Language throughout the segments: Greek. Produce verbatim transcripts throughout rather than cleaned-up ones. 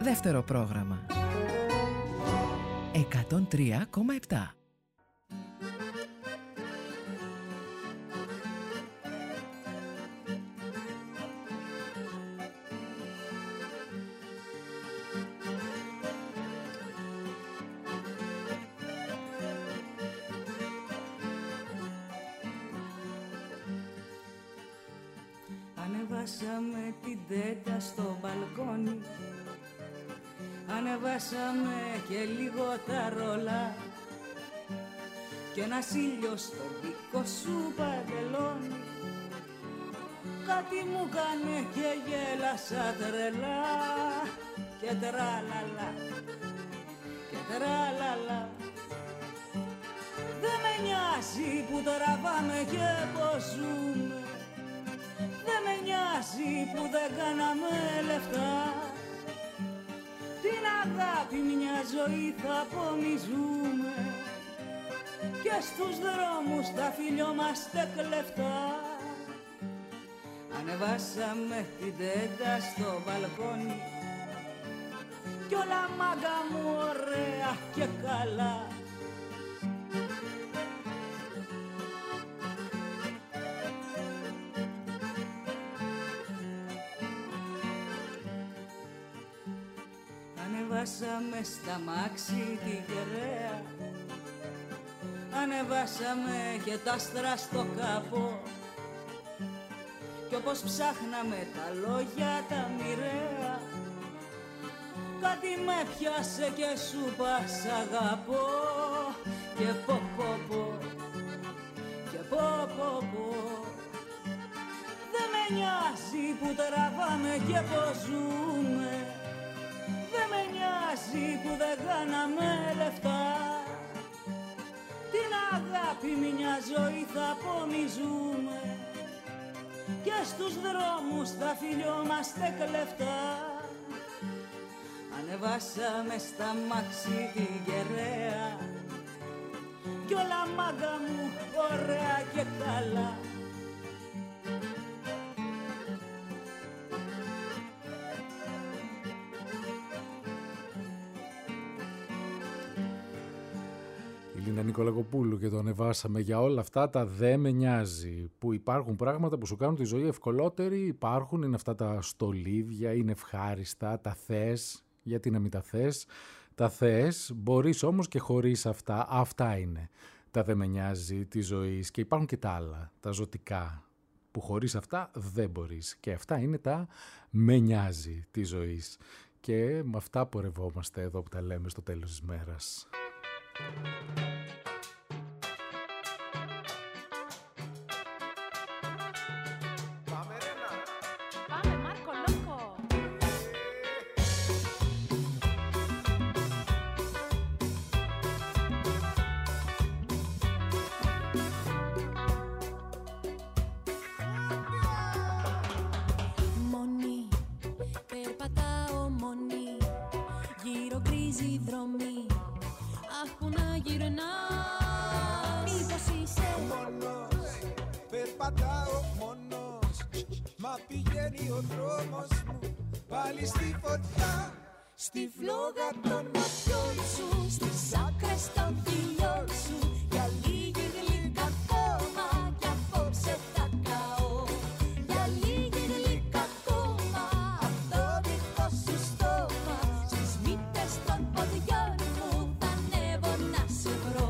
Δεύτερο πρόγραμμα εκατόν τρία κόμμα επτά. Ανεβάσαμε την τέτα στο μπαλκόνι, ανεβάσαμε και λίγο τα ρολά κι ένας ήλιος στο δικό σου παντελόνι. Κάτι μου κάνε και γέλασα τρελά και τραλαλα και τραλαλα. Δεν με νοιάζει που τραβάμε και πως ζούμε, δεν με νοιάζει που δεν κάναμε λεφτά. Την αγάπη μια ζωή θα απομυζούμε και στους δρόμους τα φιλιόμαστε κλεφτά. Ανεβάσαμε την τέτα στο μπαλκόνι κι όλα μάγκα μου ωραία και καλά. Ανεβάσαμε στα μάξι την κεραία, ανεβάσαμε και τα άστρα στο καπό κι όπως ψάχναμε τα λόγια τα μοιραία, κάτι με πιάσε και σου πας αγαπώ και πω πω πω και πω πω πω. Δεν με νοιάζει που τραβάμε και πως ζούμε, δεν με νοιάζει που δεν κάναμε λεφτά. Την αγάπη μια ζωή θα απομυζούμε και στους δρόμους θα φιλιόμαστε κλεφτά. Ανεβάσαμε στα μάξι την κεραία κι όλα μάγκα μου ωραία και καλά. Λίνα Νικολακοπούλου και το ανεβάσαμε για όλα αυτά τα δε με νοιάζει, που υπάρχουν πράγματα που σου κάνουν τη ζωή ευκολότερη, υπάρχουν, είναι αυτά τα στολίδια, είναι ευχάριστα, τα θες, γιατί να μην τα θες, τα θες, μπορείς όμως και χωρίς αυτά, αυτά είναι τα δε με νοιάζει της ζωής και υπάρχουν και τα άλλα, τα ζωτικά, που χωρίς αυτά δεν μπορείς και αυτά είναι τα με νοιάζει της ζωής και με αυτά πορευόμαστε εδώ που τα λέμε στο τέλος της μέρας. Πηγαίνει ο δρόμος μου πάλι στη φωτιά, στη φλόγα των ματιών σου, στις άκρες των χιλιών σου, για λίγη γλυκά ακόμα κι απόψε θα καώ, για λίγη γλυκά ακόμα απ' το δικό σου στόμα, στις μύτες των ποδιών μου θα ανέβω να σε βρω.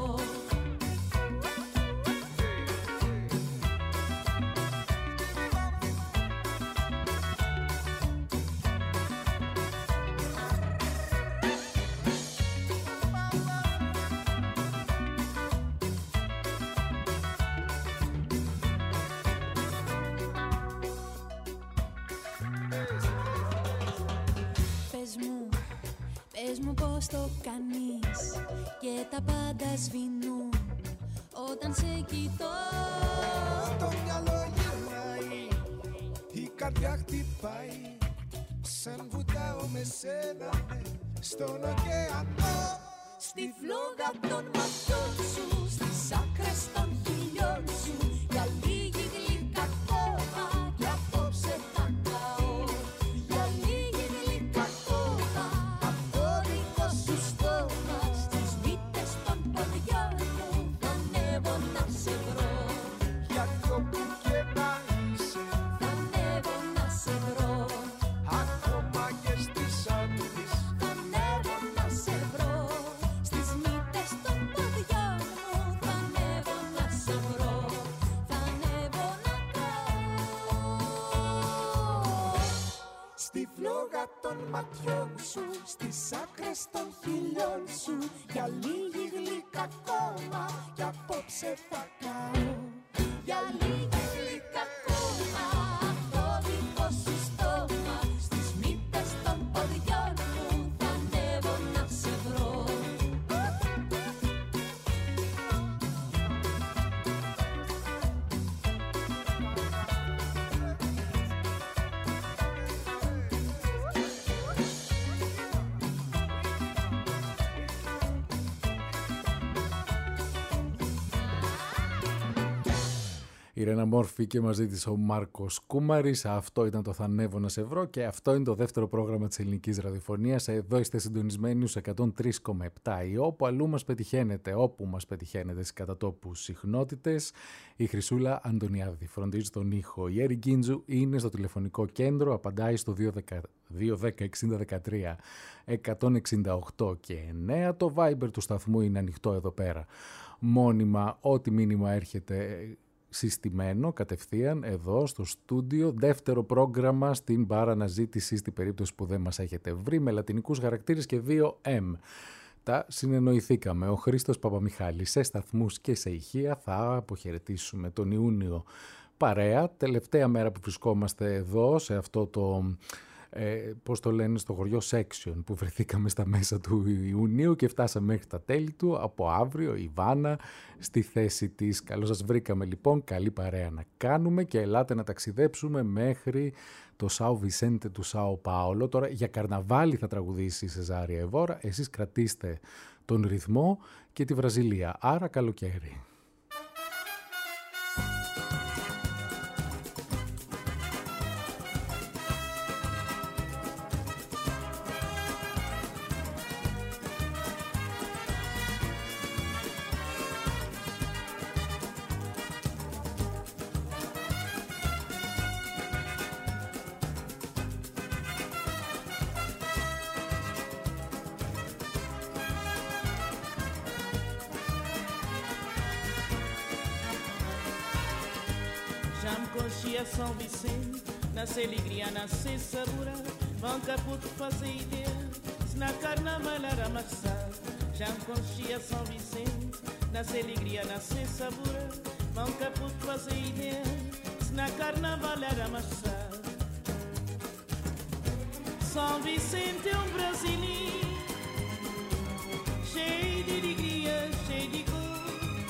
Πες μου πώς το κάνεις και τα πάντα σβηνούν όταν σε κοιτώ. Το μυαλό γυρνάει, η καρδιά χτυπάει, σαν βουτάω με σένα στον ωκεανό, στη φλόγα των ματιών σου, στις άκρες των χιλιών σου, για λίγη γλυκά ακόμα κι απόψε θα καώ, για λίγη γλυκά ακόμα στη φλόγα των ματιών σου, στις άκρες των χιλιών σου, για λίγη γλυκά ακόμα, κι απόψε θα καώ. Για λίγη γλυκά ακόμα, το δικό σου στόμα, στις μύτες των ποδιών μου θα ανέβω να σε βρω. Η Ρένα Μόρφη και μαζί της ο Μάρκος Κούμαρης. Αυτό ήταν το «Θα ανέβω να σε βρω» και αυτό είναι το δεύτερο πρόγραμμα της ελληνικής ραδιοφωνίας. Εδώ είστε συντονισμένοι στους εκατόν τρία κόμμα επτά ή όπου αλλού μας πετυχαίνετε, όπου μας πετυχαίνετε στις κατατόπους συχνότητες. Η Χρυσούλα Αντωνιάδη φροντίζει τον ήχο. Η Έρη Γκίντζου είναι στο τηλεφωνικό κέντρο, απαντάει στο δύο δέκα εξήντα δεκατρία εκατόν εξήντα οκτώ και εννέα. Το Viber του σταθμού είναι ανοιχτό εδώ πέρα. Μόνιμα, ό,τι μήνυμα έρχεται συστημένο κατευθείαν εδώ στο στούντιο. Δεύτερο πρόγραμμα στην παραναζήτηση στην περίπτωση που δεν μας έχετε βρει, με λατινικούς χαρακτήρες και δύο εμ. Τα συνεννοηθήκαμε. Ο Χρήστος Παπαμιχάλης σε σταθμούς και σε ηχεία. Θα αποχαιρετήσουμε τον Ιούνιο παρέα. Τελευταία μέρα που βρισκόμαστε εδώ σε αυτό το... Ε, πώς το λένε στο χωριό Section, που βρεθήκαμε στα μέσα του Ιουνίου και φτάσαμε μέχρι τα τέλη του. Από αύριο η Βάνα στη θέση της. Καλώς σας βρήκαμε λοιπόν, καλή παρέα να κάνουμε και ελάτε να ταξιδέψουμε μέχρι το Σάο Βισέντε του Σάο Πάολο. Τώρα για καρναβάλι θα τραγουδήσει η Σεζάρια Εβόρα, εσείς κρατήστε τον ρυθμό και τη Βραζιλία, άρα καλοκαίρι. São Vicente, nasce alegria, nasce sabor, vão caputo fazer ideia, se na carnaval era amassar. Já me conhecia São Vicente, nasce alegria, nasce sabor, vão caputo fazer ideia, se na carnaval era amassar. São Vicente é um brasileiro, cheio de alegria, cheio de cor,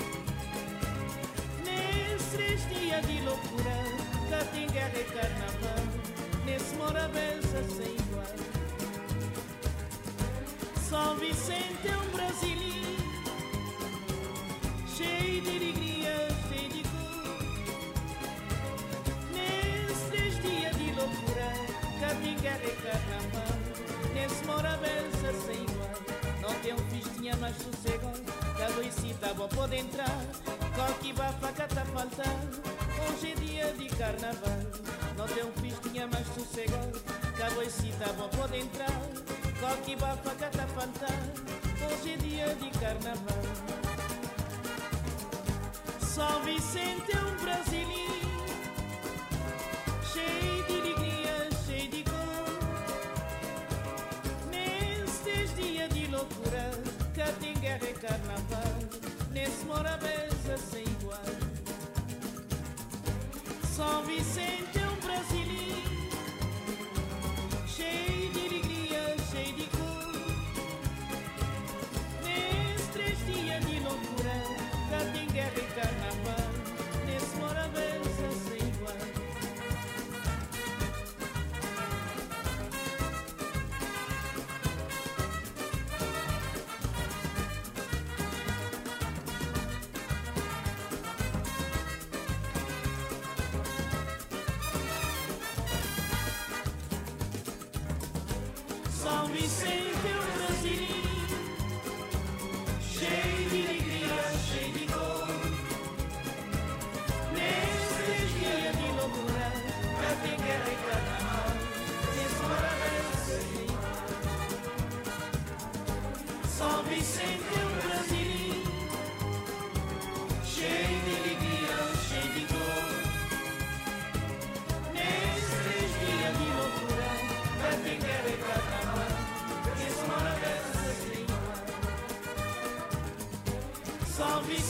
nesses três dias de loucura. Tem guerra e carnaval, nesse Morabeza sem igual. São Vicente é um brasileiro, cheio de alegria, cheio de cor. Nesses três dias de loucura, cá tem guerra e carnaval, nesse Morabeza sem igual. Não tem um festinha mais sossegado, da Luisita vou poder entrar, qualquer bafa cá tá faltando. Hoje é dia de carnaval, não tem um festinha mais sossegado, que a boicita vão poder entrar, qualquer bafa cá tá faltando. Hoje é dia de carnaval. São Vicente é um brasileiro, cheio de alegria, cheio de cor. Nesses dias de loucura, cá tem guerra e carnaval, nesse Morabeza sem igual. São Vicente é um brasileiro, cheio de alegria, cheio de cor. Nesses três dias de loucura, cá tem guerra e carnaval, nesse Morabeza sem igual. São Vicente é um brasileiro, cheio de alegria, cheio de cor. Nesses dias de loucura, cá tem guerra e carnaval, nesse Morabeza sem igual. São Vicente é um brasileiro, cheio de alegria, cheio de cor. Nesses dias de loucura,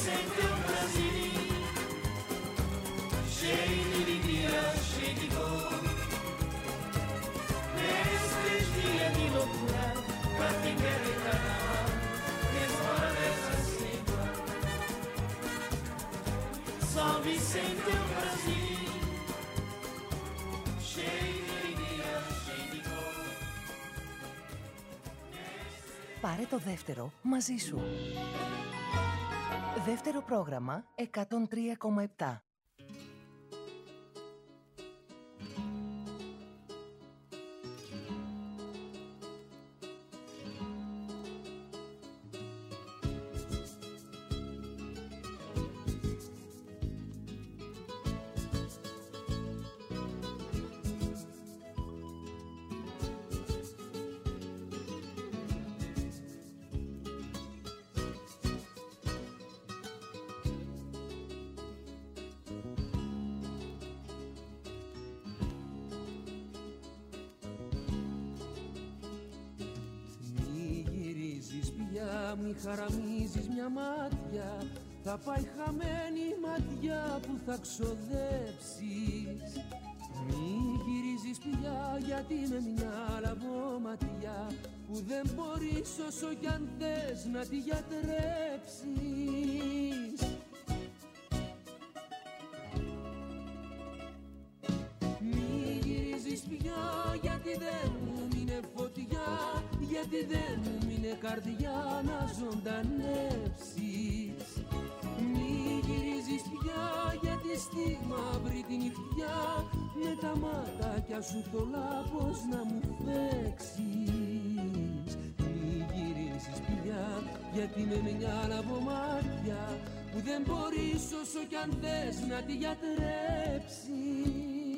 Vicente é um Brasil cheio de alegria, cheio de dor. Nesses três dias de loucura, pra quem quer e carnaval, desmora dessa seiva. São Vicente é um Brasil cheio de alegria, cheio de dor. Πάρε το δεύτερο μαζί σου. Δεύτερο πρόγραμμα εκατόν τρία κόμμα επτά. Μη χαραμίζεις μια μάτια, θα πάει χαμένη η ματιά που θα ξοδέψεις. Μη γυρίζεις πια γιατί με μια λαβωματιά που δεν μπορείς όσο κι αν θες να τη γιατρέψεις. Μη γυρίζεις πια γιατί δεν μου μείνε φωτιά, γιατί δεν μου μείνε καρδιά να ζωντανεύσεις. Μη γυρίζεις πια γιατί στη μαύρη τη νυχτιά με τα μάτια σου το λάπος να μου φέξεις. Μη γυρίζεις πια γιατί με μια λαβομάτια που δεν μπορείς όσο κι αν θες να τη γιατρέψεις.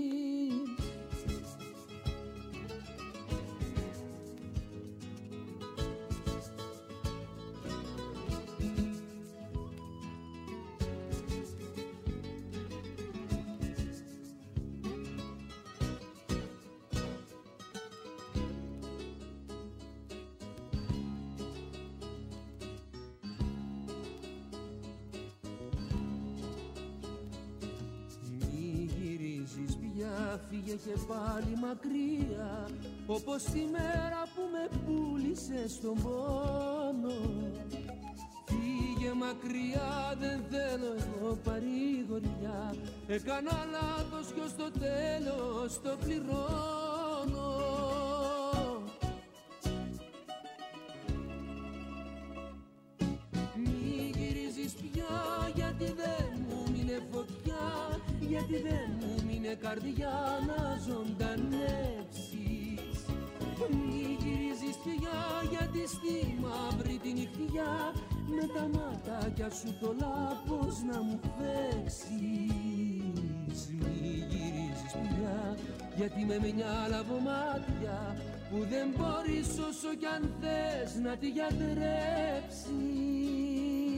Φύγε και πάλι μακριά, όπως τη μέρα που με πούλησε στον πόνο. Φύγε μακριά, δεν θέλω εγώ παρηγοριά, έκανα λάθος κι ως το τέλος το πληρώνω. Μη γυρίζεις πια γιατί δεν μου μείνε φωτιά, γιατί δεν μου μείνε καρδιά να ζωντανεύσεις. Μη γυρίζεις πια γιατί στη μαύρη τη νυχτιά με τα μάτια σου το λάπος να μου φέξεις. Μη γυρίζεις πια γιατί με μια λαβομάτια που δεν μπορείς όσο κι αν θες να τη γιατρέψεις.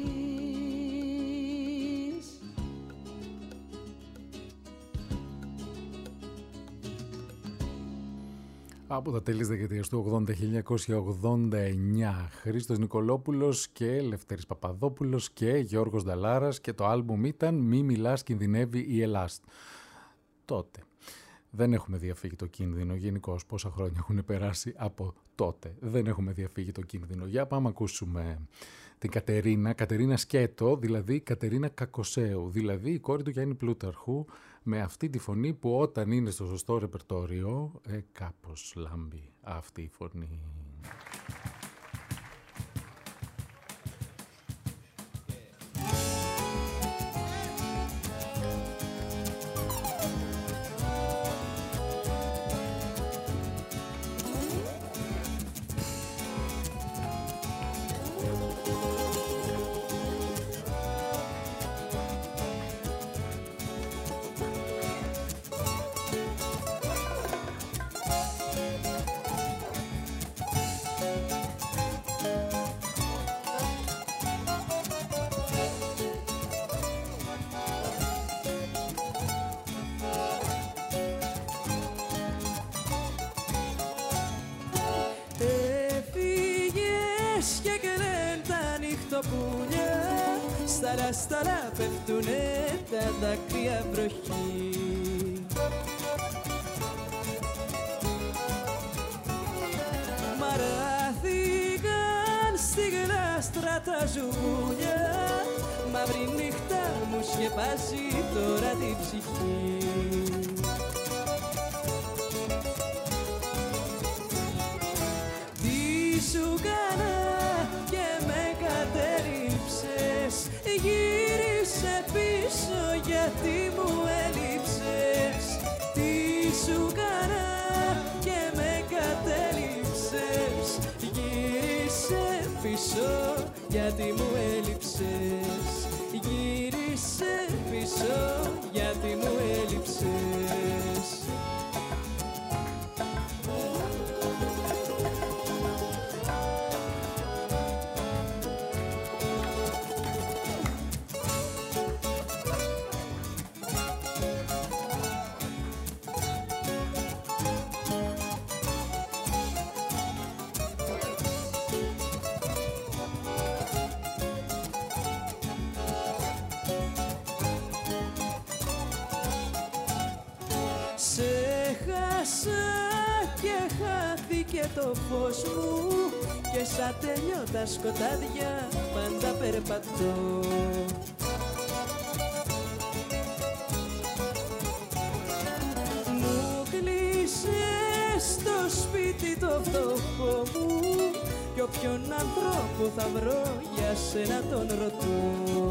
Από τα τέλη της δεκαετίας του ογδόντα, χίλια εννιακόσια ογδόντα εννιά, Χρήστος Νικολόπουλος και Λευτέρης Παπαδόπουλος και Γιώργος Νταλάρας, και το άλμπουμ ήταν «Μη μιλάς, κινδυνεύει η Ελλάς». Τότε δεν έχουμε διαφύγει το κίνδυνο, γενικώς πόσα χρόνια έχουν περάσει από τότε. Δεν έχουμε διαφύγει το κίνδυνο. Για πάμε ακούσουμε την Κατερίνα, Κατερίνα Σκέτο, δηλαδή Κατερίνα Κακοσέου, δηλαδή η κόρη του Γιάννη Πλούταρχου, με αυτή τη φωνή που όταν είναι στο σωστό ρεπερτόριο, ε, κάπως λάμπει αυτή η φωνή. σταλά σταλά πέφτουνε τα δάκρυα βροχή. Μαράθηκαν στη γλάστρα τα ζουμούλια, μαύρη νύχτα μου σκεπάζει τώρα την ψυχή. Τι σου κάνα και με κατέληψες, γύρισε πίσω γιατί μου έλειψες. Τι σου κάνα και με κατέληψες, γύρισε πίσω γιατί μου έλειψες. Γύρισε πίσω γιατί μου έλειψες. Το φως μου και σαν τελειώτα σκοτάδια πάντα περπατώ. Μου κλείσες στο σπίτι το φτωχό μου κι όποιον ανθρώπο θα βρω για σένα τον ρωτώ.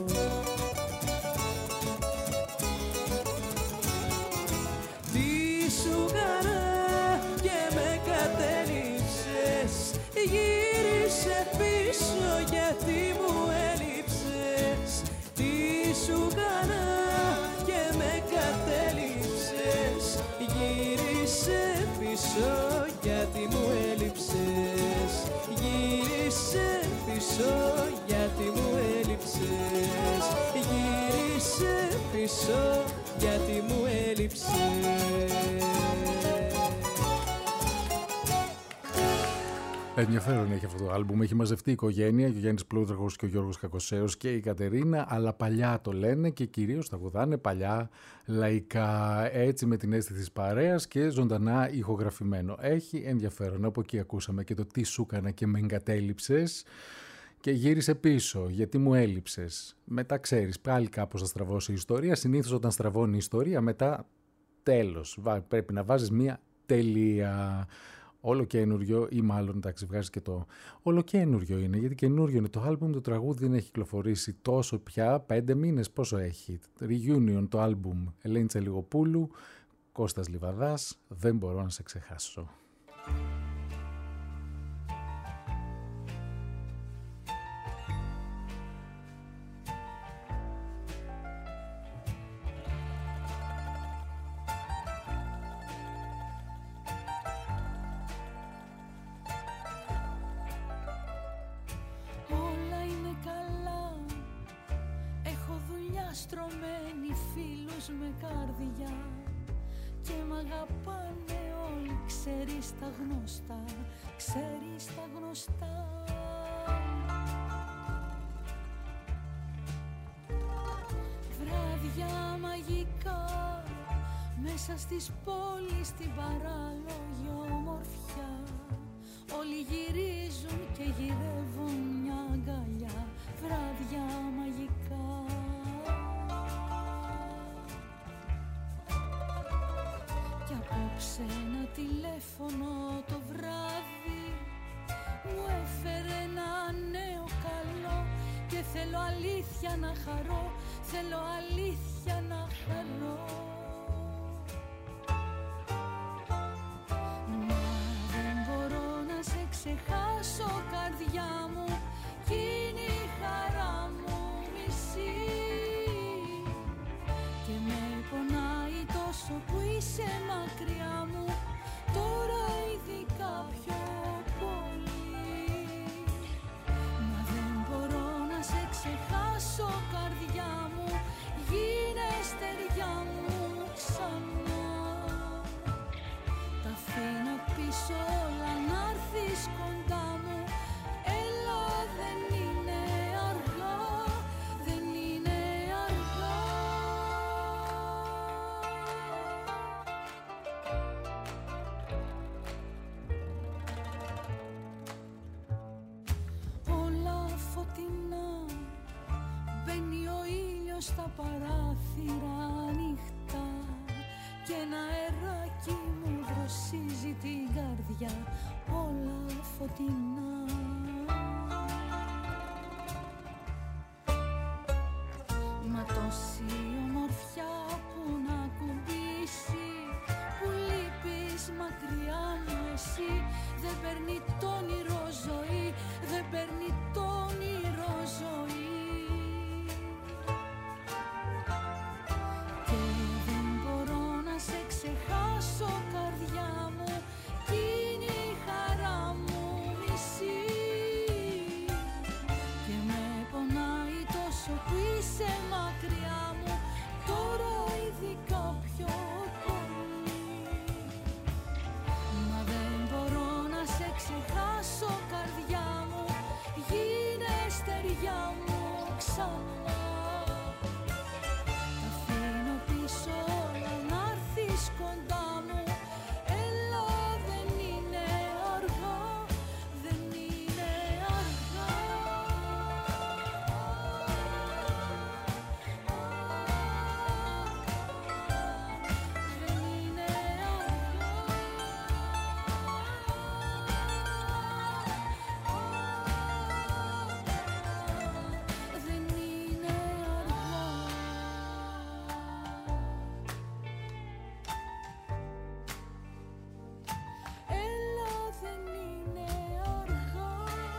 Γύρισε πίσω γιατί μου έλειψες. Τι σου κάνα και με κατέληψες. Γύρισε πίσω γιατί μου έλειψες. Γύρισε πίσω γιατί μου έλειψες. Γύρισε πίσω γιατί μου έλειψες. Ενδιαφέρον έχει αυτό το άλμπουμ. Έχει μαζευτεί η οικογένεια, και ο Γιάννης Πλούταρχος και ο Γιώργος Κακοσέος και η Κατερίνα, αλλά παλιά το λένε και κυρίως τραγουδάνε παλιά λαϊκά, έτσι με την αίσθηση της παρέας και ζωντανά ηχογραφημένο. Έχει ενδιαφέρον. Από εκεί ακούσαμε και το τι σου έκανα και με εγκατέλειψες και γύρισε πίσω γιατί μου έλειψες. Μετά ξέρεις, πάλι κάπως θα στραβώσει η ιστορία. Συνήθως όταν στραβώνει η ιστορία, μετά τέλος. Πρέπει να βάζεις μία τελεία. Όλο καινούριο, ή μάλλον εντάξει, βγάζει και το. Όλο καινούριο είναι, γιατί καινούριο είναι το άλμπουμ. Το τραγούδι δεν έχει κυκλοφορήσει τόσο πια. Πέντε μήνες πόσο έχει. Reunion το άλμπουμ. Ελένη Τσαλιγοπούλου, Κώστας Λιβαδάς. Δεν μπορώ να σε ξεχάσω. Στρωμένοι φίλους με καρδιά και μ' αγαπάνε όλοι, ξέρεις τα γνωστά, ξέρεις τα γνωστά. Βράδια μαγικά μέσα στις πόλεις, στην παράλογη ομορφιά, όλοι γυρίζουν και γυρεύουν μια αγκαλιά. Βράδια μαγικά. Κι απόψε ένα τηλέφωνο το βράδυ μου έφερε ένα νέο καλό και θέλω αλήθεια να χαρώ, θέλω αλήθεια να χαρώ. Μα δεν μπορώ να σε ξεχάσω, καρδιά μου, κι είναι η χαρά μου μισή και με πονάει τόσο που είσαι μακριά μου, τώρα ειδικά πιο πολύ. Μα δεν μπορώ να σε ξεχάσω, καρδιά μου, γίνε στεριά μου ξανά. Τα αφήνω πίσω όλα, να'ρθεις κοντά μου, έλα δεν είναι αργά. τα παράθυρα ανοιχτά και ένα αεράκι μου δροσίζει την καρδιά, όλα φωτεινά. Μα τόση ομορφιά που να κουμπίσει, που λείπεις μακριά μου εσύ, δεν παίρνει το όνειρο ζωή, δεν παίρνει το όνειρο ζωή. Και δεν μπορώ να σε ξεχάσω καρδιά μου, κι είναι η χαρά μου μισή. Και με πονάει τόσο που είσαι μακριά μου, τώρα ειδικά πιο πολύ. Μα δεν μπορώ να σε ξεχάσω καρδιά μου, γίνε στεριά μου ξανά. Τα αφήνω πίσω όλα να έρθεις κοντά μου, έλα δεν είναι αργά, δεν είναι αργά. Δεν είναι αργά, δεν είναι αργά. Έλα δεν είναι αργά.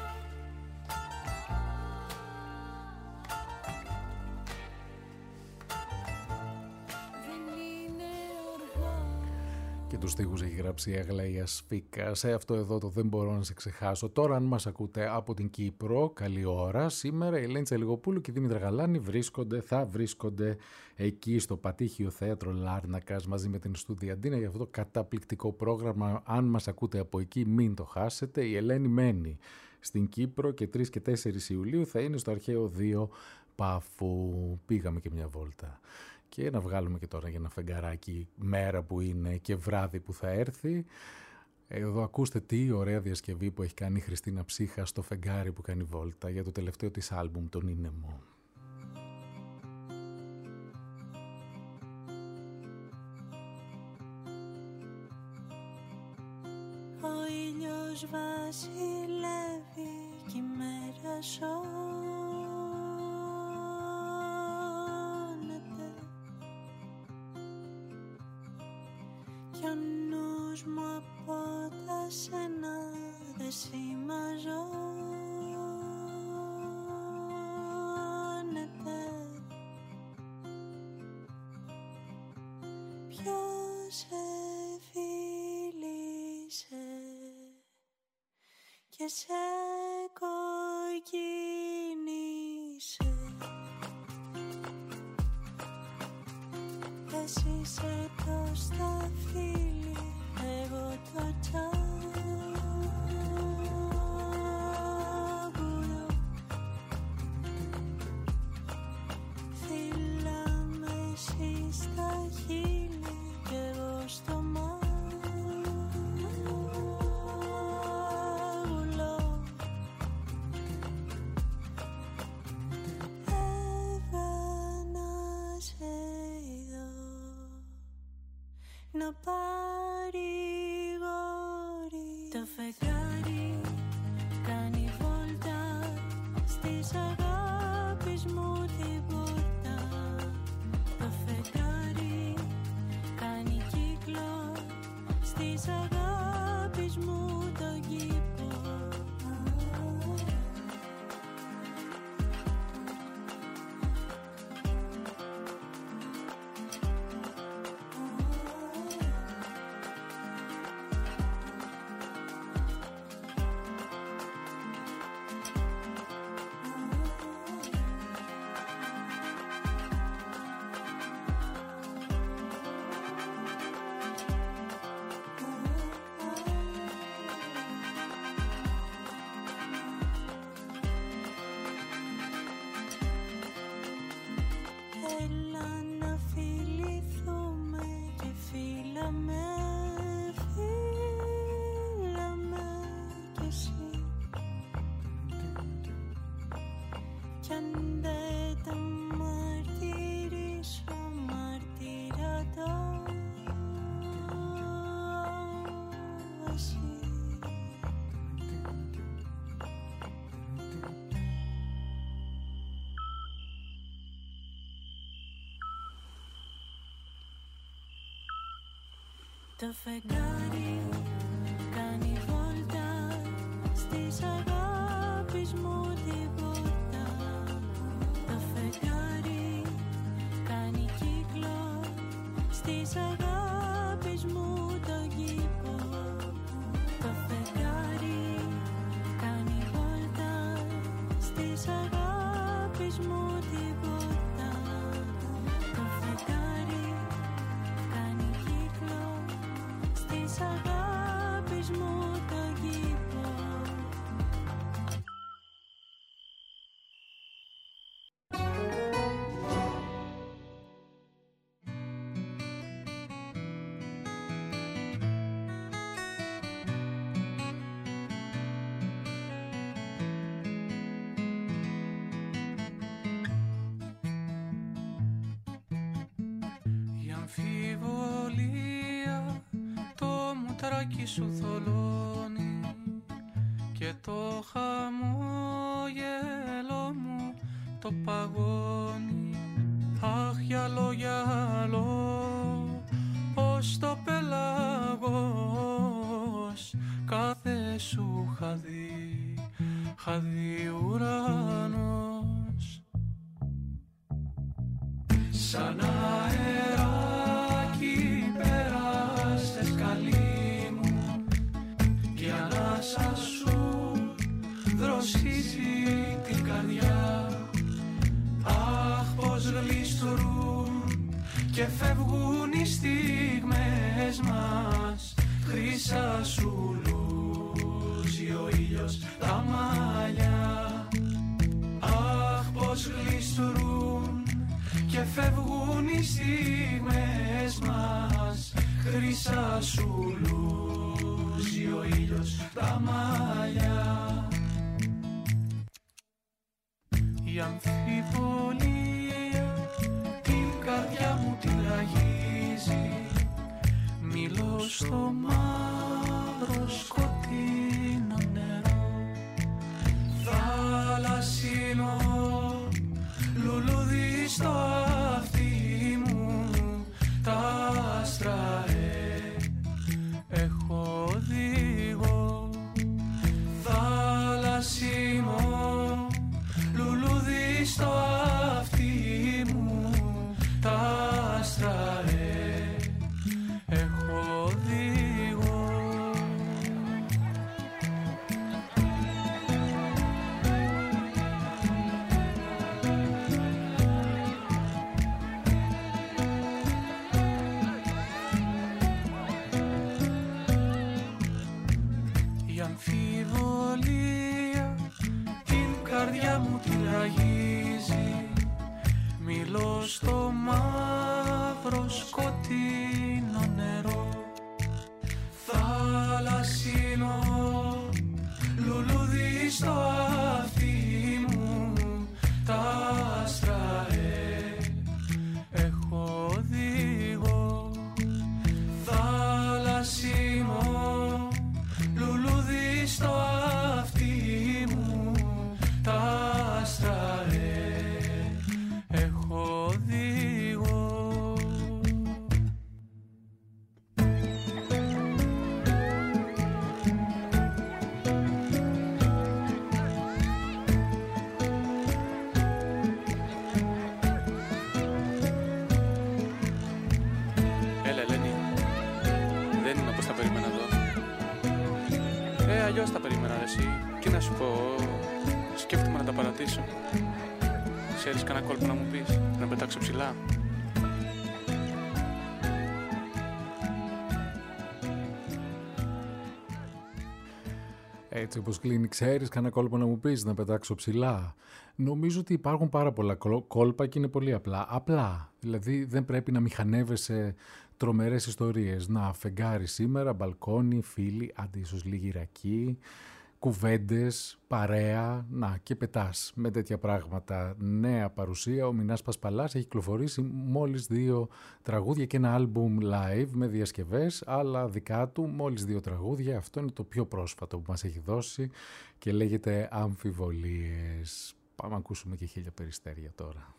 Δεν είναι αργά. Και τους στίχους έχει γράψει η Αγλαία Σφίκα. Σε αυτό εδώ το δεν μπορώ να σε ξεχάσω. Τώρα, αν μας ακούτε από την Κύπρο, καλή ώρα. Σήμερα η Ελένη Τσαλιγοπούλου και η Δήμητρα Γαλάνη βρίσκονται, θα βρίσκονται εκεί στο Πατήχιο Θέατρο Λάρνακας μαζί με την Στουδιαντίνα για αυτό το καταπληκτικό πρόγραμμα. Αν μας ακούτε από εκεί, μην το χάσετε. Η Ελένη μένει στην Κύπρο και τρεις και τέσσερις Ιουλίου θα είναι στο Αρχαίο δύο Πάφου. Πήγαμε και μια βόλτα. Και να βγάλουμε και τώρα για ένα φεγγαράκι μέρα που είναι και βράδυ που θα έρθει. Εδώ ακούστε τι ωραία διασκευή που έχει κάνει η Χριστίνα Ψύχα στο φεγγάρι που κάνει βόλτα για το τελευταίο της άλμπουμ, τον Ίνεμο. Ο ήλιος βασιλεύει κι η μέρα σώνεται, κι ο νους μου από τα σένα δεν σημαζώνεται. Ποιος σε φίλησε και σε κοκκίνησε, εσύ είσαι το σταφύλι, εγώ το τσάγουρο. Φύλαμε εσύ στα χείλη κι εγώ στο μάγουλο. Έβανα σε είδω να παρηγορεί. Το φεγγάρι κάνει βόλτα στις αγάπης μου την πόρτα. Το φεγγάρι κάνει κύκλο στις αγάπης μου τον κήπο. Έλα να φιληθούμε και φύλαμε, φύλαμε κι εσύ. Κι αν δεν τα μαρτυρήσεις Το φεγγάρι κάνει βόλτα στις αγάπης μου την πόρτα. Το φεγγάρι κάνει κύκλο στις αγάπης μου το κήπο. Το φεγγάρι κάνει βόλτα στις αγάπης μου την πόρτα. Το φεγγάρι κάνει κύκλο στις αγάπης μου το κήπο. Σου θολώνει και το χαμόγελό μου το παγώνει. Αχ, γυαλό, γυαλό, ως το πελάγος κάθε σου χαδί, χαδί ουρανός. Σαν αεράκι πέρασες καλή κι ανάσα σου δροσίζει την καρδιά. Αχ, πως γλιστρούν και φεύγουν οι στιγμές μας. Χρύσα σου λούζει ο ήλιος τα μαλλιά. Αχ, πως γλιστρούν και φεύγουν οι στιγμές μας. Χρύσα σου λούζει ο ήλιος τα μαλλιά. Η αμφιβολία την καρδιά μου την ραγίζει. Μιλώ στο μαύρο σκοτεινό νερό. Θαλασσινό λουλούδι στο αυτί μου. Τα άστρα έχω οδηγό. Θαλασσινό λουλούδι στο αυτί μου. Τα άστρα έχω οδηγό. Η αμφιβολία την καρδιά μου την ραγίζει. Μιλώ στο μαύρο σκοτεινό νερό. Θαλασσινό λουλούδι στο αυτί μου. Τα άστρα έχω οδηγό. Θαλασσινό λουλούδι στο αυτί μου. Τα άστρα έχω οδηγό. Έλα, Ελένη, δεν είναι όπως τα περίμενα εδώ. Ε, αλλιώς τα περίμενα ρε εσύ. Τι να σου πω, σκέφτομαι να τα παρατήσω. Ξέρεις κανένα κόλπο να μου πεις, να πετάξω ψηλά? Έτσι όπως κλείνει, ξέρεις κανένα κόλπο να μου πεις, να πετάξω ψηλά? Νομίζω ότι υπάρχουν πάρα πολλά κόλπα και είναι πολύ απλά. Απλά, δηλαδή δεν πρέπει να μηχανεύεσαι τρομερές ιστορίες. Να, φεγγάρι σήμερα, μπαλκόνι, φίλοι, άντε ίσως λίγη ρακή, κουβέντες, παρέα, να και πετάς με τέτοια πράγματα. Νέα παρουσία, ο Μινάς Πασπαλάς έχει κυκλοφορήσει μόλις δύο τραγούδια και ένα άλμπουμ live με διασκευές, αλλά δικά του, μόλις δύο τραγούδια. Αυτό είναι το πιο πρόσφατο που μας έχει δώσει και λέγεται Αμφιβολίες. Πάμε να ακούσουμε και χίλια περιστέρια τώρα.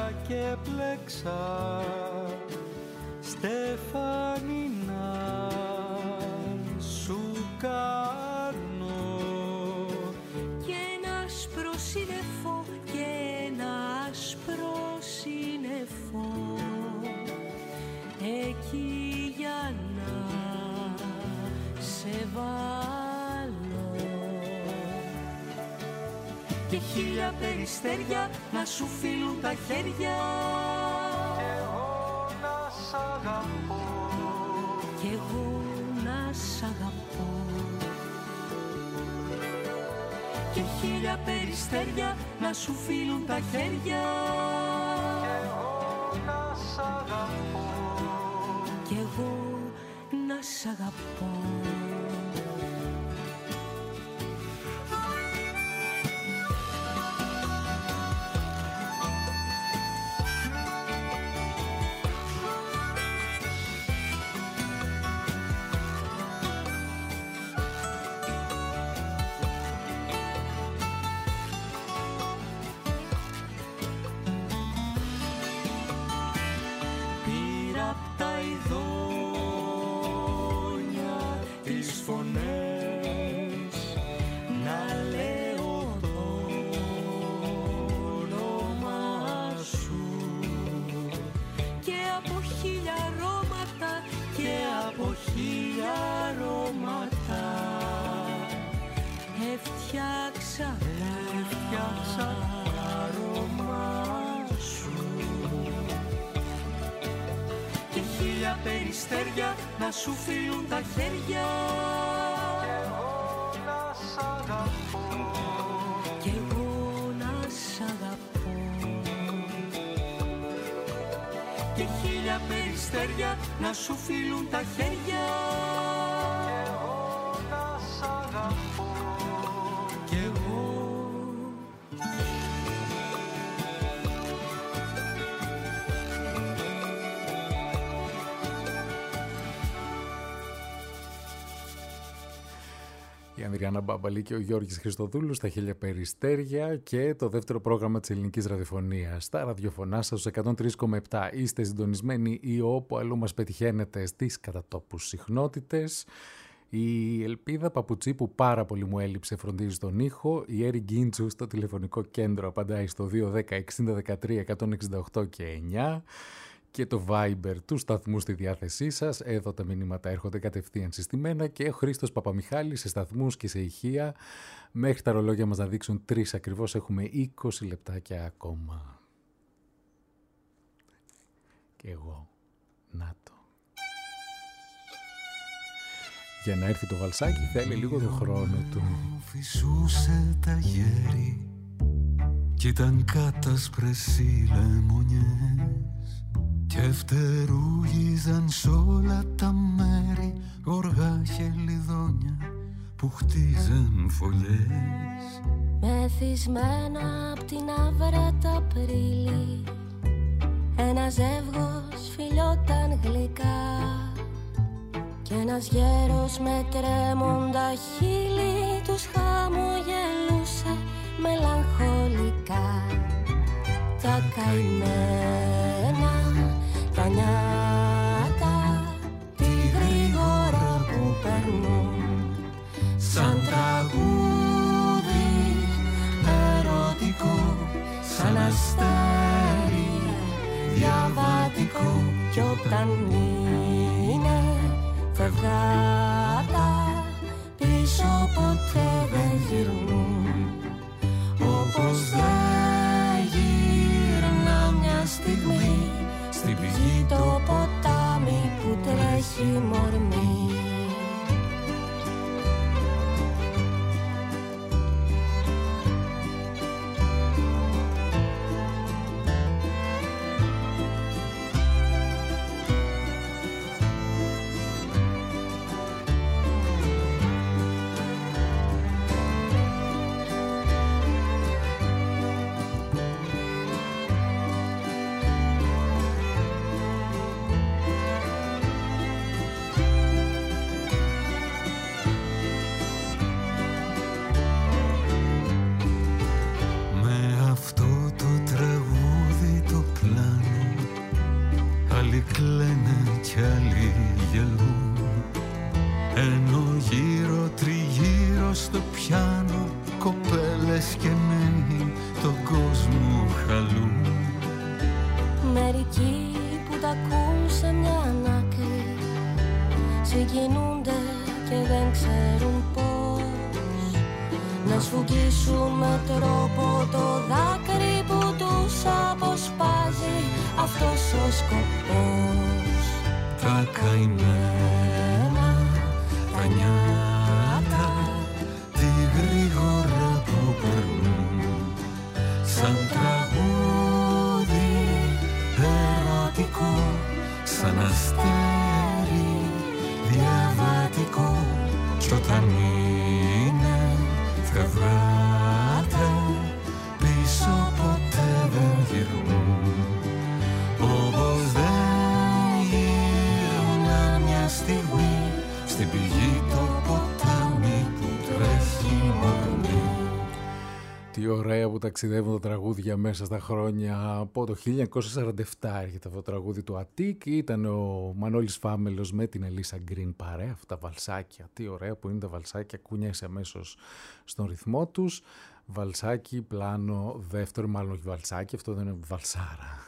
και πλέξα στεφάνι να σου κάνω και ένα άσπρο σύννεφο και ένα άσπρο σύννεφο εκεί για να σε βάλω και χίλια περιστέρια να σου φύλουν τα χέρια κι εγώ να σ' αγαπώ κι εγώ να σ' αγαπώ και χίλια περιστέρια να σου φύλουν τα χέρια κι εγώ να σ' αγαπώ κι εγώ να σ' αγαπώ. Έφτιαξα, έφτιαξα άρωμά σου και χίλια περιστέρια να σου φύλουν τα χέρια κι εγώ να σ' αγαπώ κι εγώ να σ' αγαπώ και χίλια περιστέρια να σου φύλουν τα χέρια κι εγώ να σ' αγαπώ κι εγώ. Η Ανδριάννα Μπάμπαλη και ο Γιώργης Χριστοδούλου στα Χίλια Περιστέρια και το δεύτερο πρόγραμμα της ελληνικής ραδιοφωνίας. Στα ραδιοφωνά σας στους εκατόν τρία κόμμα επτά είστε συντονισμένοι ή όπου αλλού μας πετυχαίνετε στις κατατόπους συχνότητες. Η Ελπίδα Παπουτσί που πάρα πολύ μου έλειψε φροντίζει τον ήχο. Η Έρη Γκίντσου στο τηλεφωνικό κέντρο απαντάει στο δύο ένα μηδέν εξήντα δεκατρία εκατόν εξήντα οκτώ και εννιά. Και το Viber του σταθμού στη διάθεσή σας. Εδώ τα μηνύματα έρχονται κατευθείαν συστημένα και ο Χρήστος Παπαμιχάλης σε σταθμούς και σε ηχεία. Μέχρι τα ρολόγια μας να δείξουν τρεις ακριβώς έχουμε είκοσι λεπτάκια ακόμα. Και εγώ, να το. Για να έρθει το βαλσάκι θέλει λίγο το χρόνο του. Φυσούσε τα γέρι κι ήταν κάτασπρες οι λεμονιές και φτερούγιζαν σ' όλα τα μέρη γοργά χελιδόνια που χτίζαν φωλιές. Μεθυσμένα απ' την άβρατα Απρίλη ένα ζεύγος φιλιόταν γλυκά κι ένας γέρος με τρέμοντα χείλη τους χαμογελούσε μελαγχολικά. Τα καημένα τα νιάτα τη γρήγορα που περνούν σαν τραγούδι ερωτικό, σαν αστέρι διαβατικό κι όταν είναι φευγάτα πίσω ποτέ δεν γυρνούν, όπως δεν γύρνα μια στιγμή στην πηγή το ποτάμι που τρέχει μορμή. κινούνται και δεν ξέρουν πώς να σφουγγίσουν με τρόπο το δάκρυ που τους αποσπάζει αυτός ο σκοπός. Τα καημένα, τα νιάτα, τη γρήγορα που περνούν σαν τραγούδι ερωτικό, σαν αστέρι διαβατικό. Κι όταν είναι φευγάτε πίσω ποτέ δεν γυρνούν, όπως δεν γύρνα μια στιγμή στην πηγή το ποτάμι που τρέχει μορμή. Τι ωραία που ταξιδεύουν τα τραγούδια μέσα στα χρόνια. Από το χίλια εννιακόσια σαράντα επτά έρχεται αυτό το τραγούδι του Αττικ. Ήταν ο Μανώλης Φάμελος με την Ελίσσα Γκριν παρέα. Αυτά τα βαλσάκια. Τι ωραία που είναι τα βαλσάκια. Κουνιέσαι αμέσως στον ρυθμό τους. Βαλσάκι, πλάνο, δεύτερο, μάλλον όχι βαλσάκι. Αυτό δεν είναι βαλσάρα.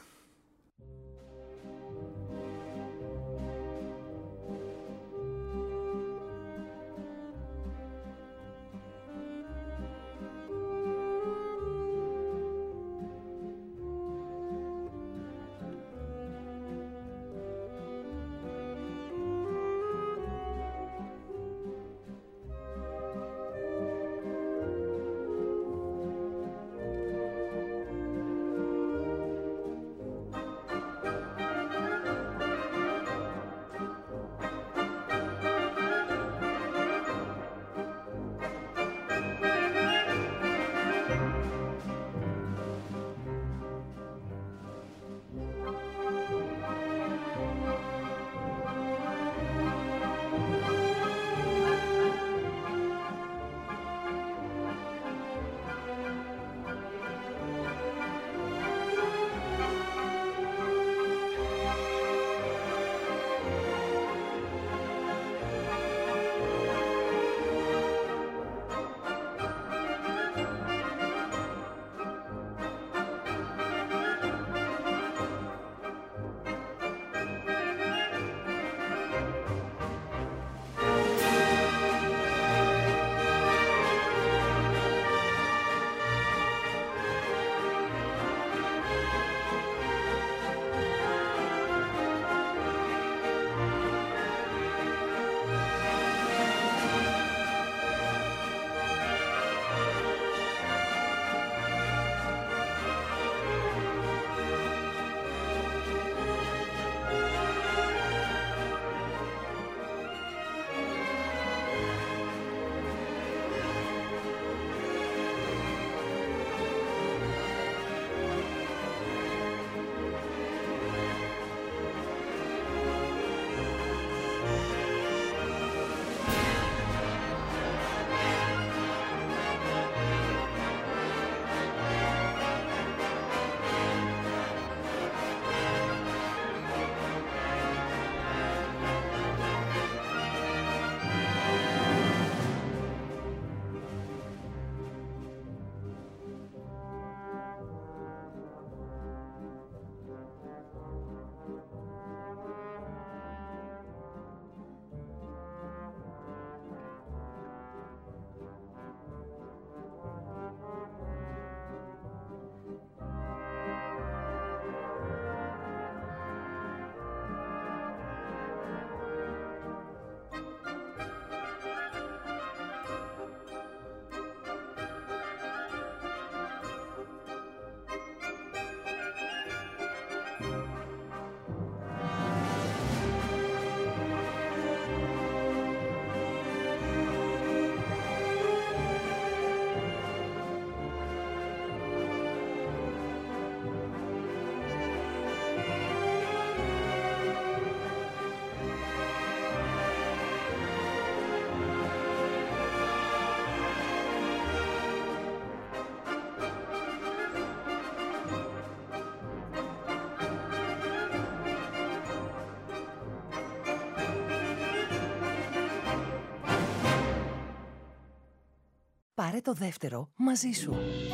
Πάρε το δεύτερο μαζί σου.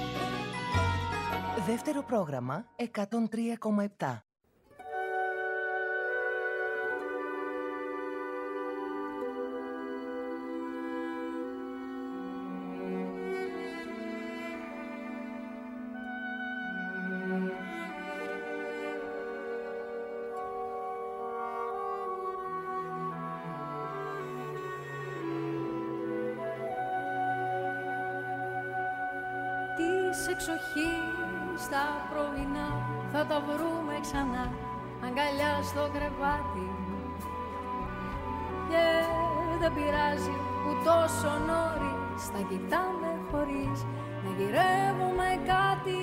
Δεύτερο πρόγραμμα εκατόν τρία κόμμα επτά. εξοχή στα πρωινά θα τα βρούμε ξανά, αγκαλιά στο κρεβάτι. Και δεν πειράζει που τόσο νωρίς τα κοιτάμε χωρίς να γυρεύουμε κάτι.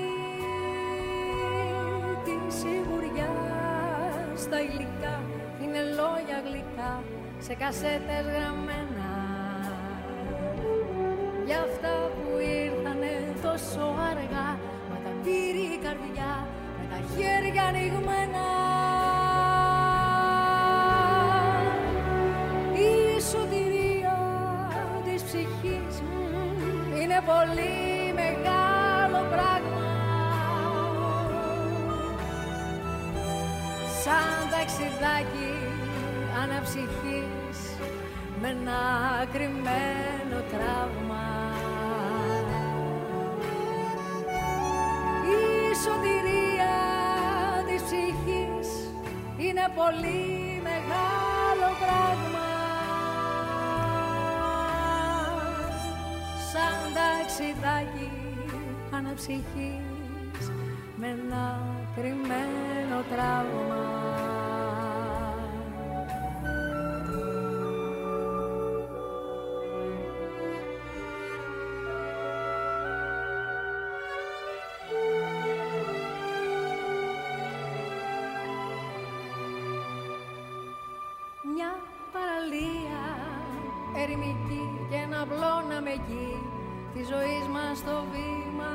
Τη σιγουριά στα υλικά είναι λόγια γλυκά σε κασέτες γραμμένα. Για αυτά που ήρθανε τόσο αργά, μα τα πήρε η καρδιά με τα χέρια ανοιγμένα. Η σωτηρία της ψυχής είναι πολύ μεγάλο πράγμα. Σαν ταξιδάκι αναψυχής με ένα κρυμμένο τραύμα. Η σωτηρία της ψυχής είναι πολύ μεγάλο πράγμα. Σαν ταξιδάκι αναψυχής με ένα κρυμμένο τραύμα. Μια παραλία ερημική και ένα απλώναμε εκεί τη ζωής μας στο βήμα.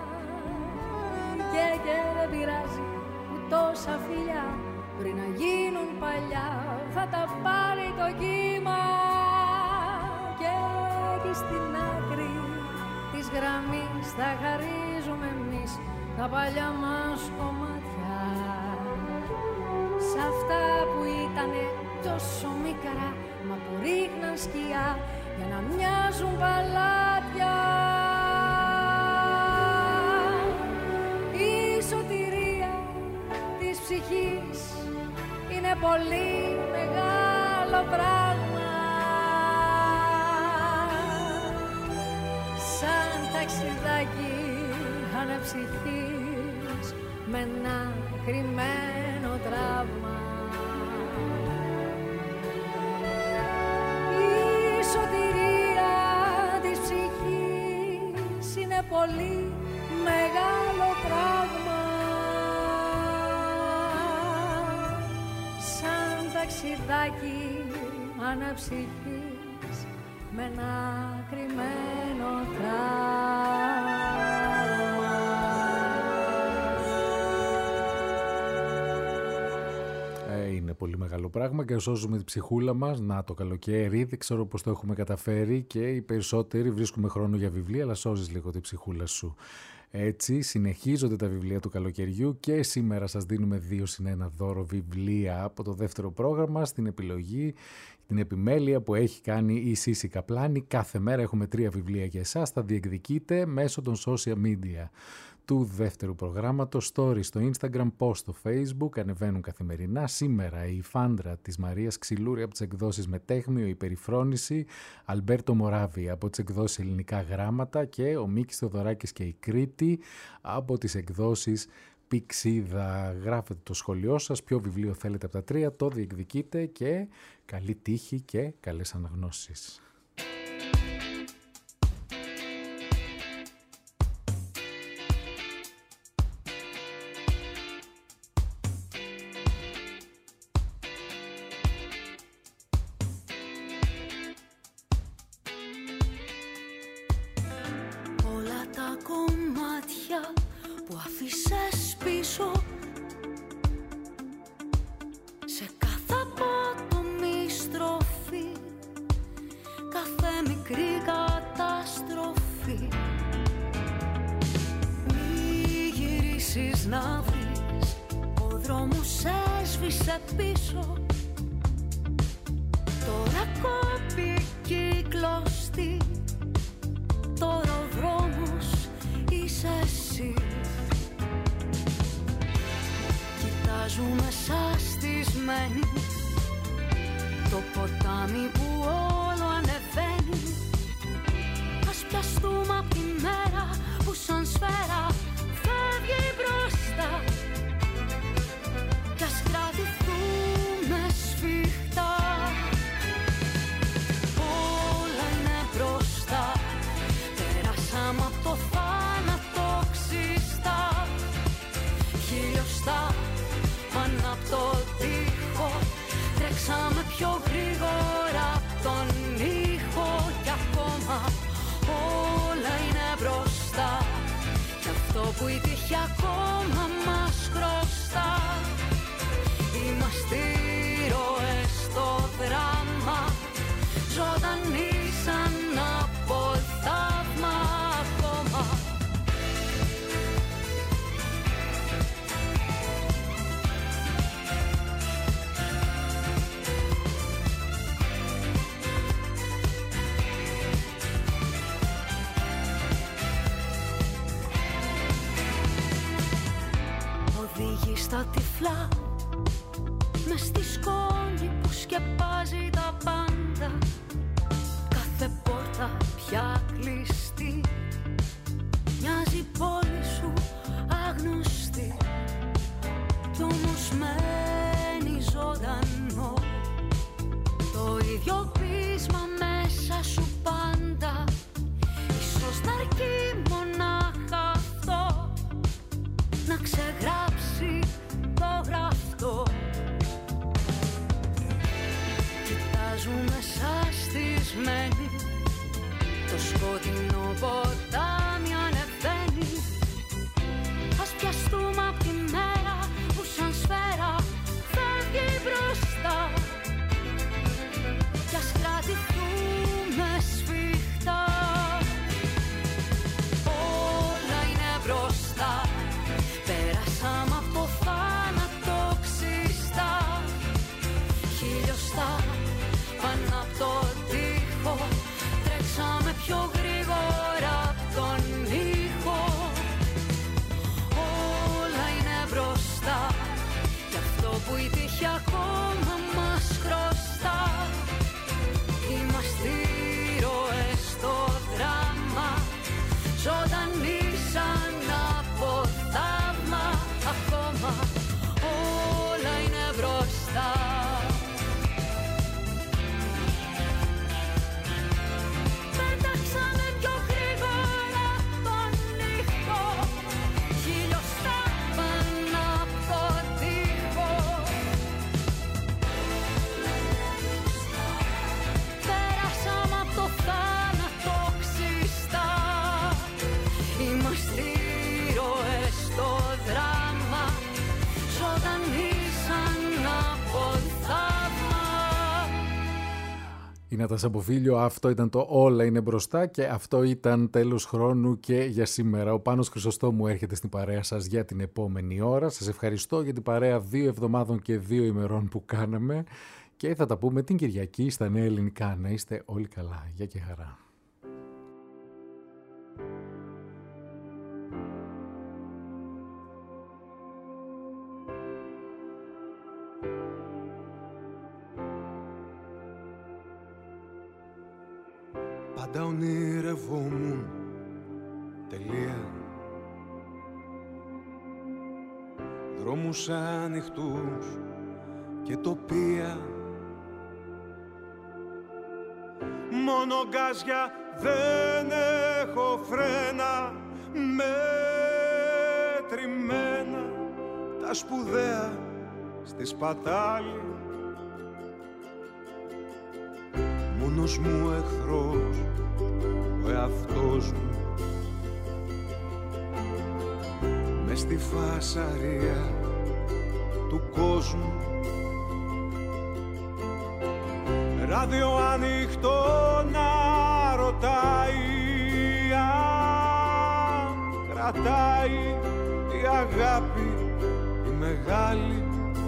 Και, και δεν πειράζει που τόσα φιλιά πριν να γίνουν παλιά θα τα πάρει το κύμα. Και εκεί στην άκρη της γραμμής θα χαρίζουμε εμείς τα παλιά μας κομμάτια. Σ' αυτά που ήτανε τόσο μικρά μα που ρίχναν σκιά για να μοιάζουν παλάτια. Η σωτηρία της ψυχής είναι πολύ μεγάλο πράγμα. Σαν ταξιδάκι αναψυχής με ένα κρυμμένο τραύμα. Η σωτηρία της ψυχής είναι πολύ μεγάλο πράγμα. Σαν ταξιδάκι αναψυχής με ένα κρυμμένο τραύμα. Είναι πολύ μεγάλο πράγμα και σώζουμε τη ψυχούλα μας. Να το καλοκαίρι, δεν ξέρω πώς το έχουμε καταφέρει και οι περισσότεροι βρίσκουμε χρόνο για βιβλία, αλλά σώζεις λίγο τη ψυχούλα σου. Έτσι συνεχίζονται τα βιβλία του καλοκαιριού και σήμερα σας δίνουμε δύο συν ένα δώρο βιβλία από το δεύτερο πρόγραμμα στην επιλογή, την επιμέλεια που έχει κάνει η Σύση Καπλάνη. Κάθε μέρα έχουμε τρία βιβλία για εσάς, τα διεκδικείτε μέσω των social media του δεύτερου προγράμματος, story στο Instagram, post στο Facebook, ανεβαίνουν καθημερινά. Σήμερα η Φάντρα της Μαρίας Ξυλούρη από τις εκδόσεις Μετέχμιο, η Περιφρόνηση, Αλμπέρτο Μοράβη από τις εκδόσεις Ελληνικά Γράμματα και ο Μίκης Θεοδωράκης και η Κρήτη από τις εκδόσεις Πηξίδα. Γράφετε το σχολείο σας, ποιο βιβλίο θέλετε από τα τρία, το διεκδικείτε και καλή τύχη και καλές αναγνώσεις. σαν σφαίρα φεύγει μπροστά. Κι ας κρατηθούμε σφιχτά. Όλα είναι μπροστά. Περάσαμε απ' το θάνατο ξυστά. Χιλιοστά πάνω απ' το τοίχο. Τρέξαμε πιο γρήγορα απ' τον ήχο. Κι ακόμα όλα είναι μπροστά. Κι αυτό που η τύχη ακόμα μας χρωστά. Είμαστε ήρωες στο δράμα. Ζωντανοί σαν από θαύμα ακόμα. Οδηγεί στα τυφλά μες στη σκόνη που σκεπάζει τα πάντα. Κάθε πόρτα πια κλειστή. Μοιάζει η πόλη σου άγνωστη. Κι όμως μένει ζωντανό το ίδιο πείσμα μέσα σου πάντα. Ίσως να αρκεί μονάχα αυτό να ξεγράψει το γραφτό. Κοιτάζουμε σαστισμένοι. Το σκοτεινό ποτάμι ανεβαίνει. Ας πιαστούμε απ' τη μέρα που σαν σφαίρα φεύγει μπροστά. Κι ας κρατηθούμε σφιχτά. Όλα είναι μπροστά. Περάσαμε απ' το θάνατο ξυστά. Χιλιοστά πάνω απ' το τοίχο. Τρέξαμε πιο γρήγορα απ' τον ήχο. Όλα είναι μπροστά. Κι αυτό που η τύχη ακόμα μας χρωστά. Είμαστε ήρωες στο δράμα. Ζωντανοί σαν από θαύμα ακόμα. Όλα είναι μπροστά. Πετάξαμε πιο γρήγορα απ' τον ήχο. Χιλιοστά πάνω απ' το τοίχο. Πέρασαμε απ' το θάνατο ξυστά. Είμαστε ήρωες στο δράμα. Ζωντανοί σαν από θαύμα. Η Νατάσα Μποφίλιο, αυτό ήταν το Όλα είναι μπροστά και αυτό ήταν τέλος χρόνου και για σήμερα. Ο Πάνος Χρυσοστόμου έρχεται στην παρέα σας για την επόμενη ώρα. Σας ευχαριστώ για την παρέα δύο εβδομάδων και δύο ημερών που κάναμε και θα τα πούμε την Κυριακή στα Νέα Ελληνικά. Να είστε όλοι καλά. Γεια και χαρά. Πάντα ονειρευόμουν τελεία. Δρόμους ανοιχτούς και τοπία. Μόνο γκάζια, δεν έχω φρένα. Μετρημένα τα σπουδαία στη σπατάλη. Μόνος μου εχθρός, ο εαυτός μου. Μες στη φασαρία του κόσμου. Ράδιο ανοιχτό να ρωτάει αν κρατάει η αγάπη η μεγάλη.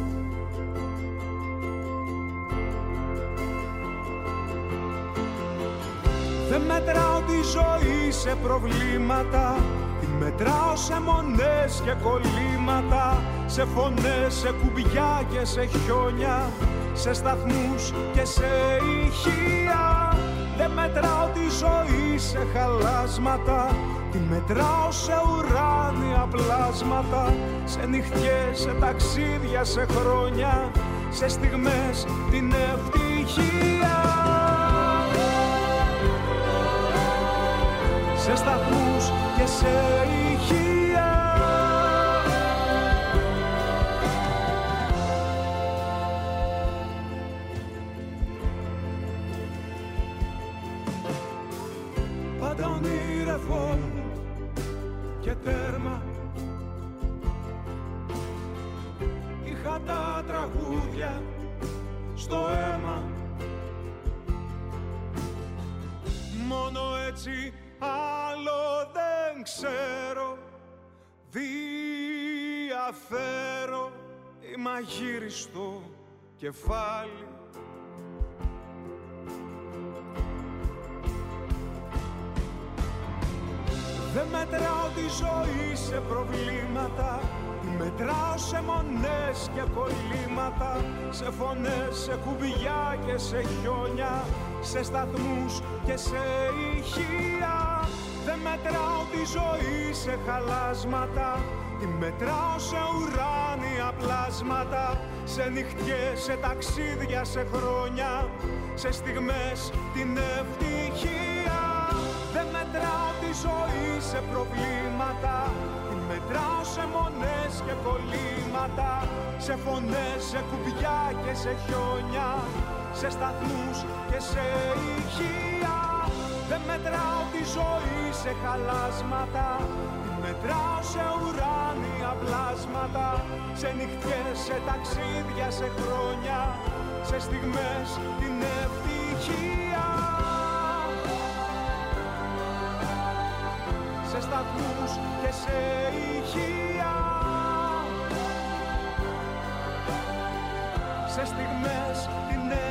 Δεν μετράω τη ζωή σε προβλήματα. Τη μετράω σε μονές και κολλήματα. Σε φωνές, σε κουμπιά και σε χιόνια. Σε σταθμούς και σε ηχεία. Δεν μετράω τη ζωή σε χαλάσματα, τη μετράω σε ουράνια πλάσματα, σε νυχτιές, σε ταξίδια, σε χρόνια, σε στιγμές την ευτυχία. Σε σταθμούς και σε ηχεία. Πάντα ονειρευόμουν και τέρμα, είχα τα τραγούδια στο αίμα. Μόνο έτσι άλλο δεν ξέρω, διαφέρω ή μαγείριστο κεφάλι. Δεν μετράω τη ζωή σε προβλήματα, τη μετράω σε μονές και κολλήματα, σε φωνές, σε κουμπιά και σε χιόνια, σε σταθμούς και σε ηχεία. Δεν μετράω τη ζωή σε χαλάσματα, τη μετράω σε ουράνια πλάσματα, σε νυχτιές, σε ταξίδια, σε χρόνια, σε στιγμές την ευτυχία. Δεν μετράω τη ζωή σε προβλήματα, τη μετράω σε μονές και κολλήματα, σε φωνές, σε κουμπιά και σε χιόνια, σε σταθμούς και σε ηχεία. Δεν μετράω τη ζωή σε χαλάσματα, τη μετράω σε ουράνια πλάσματα, σε νυχτιές, σε ταξίδια, σε χρόνια, σε στιγμές την ευτυχία. Σε σταθμούς και σε ηχεία, σε στιγμές την ευτυχία.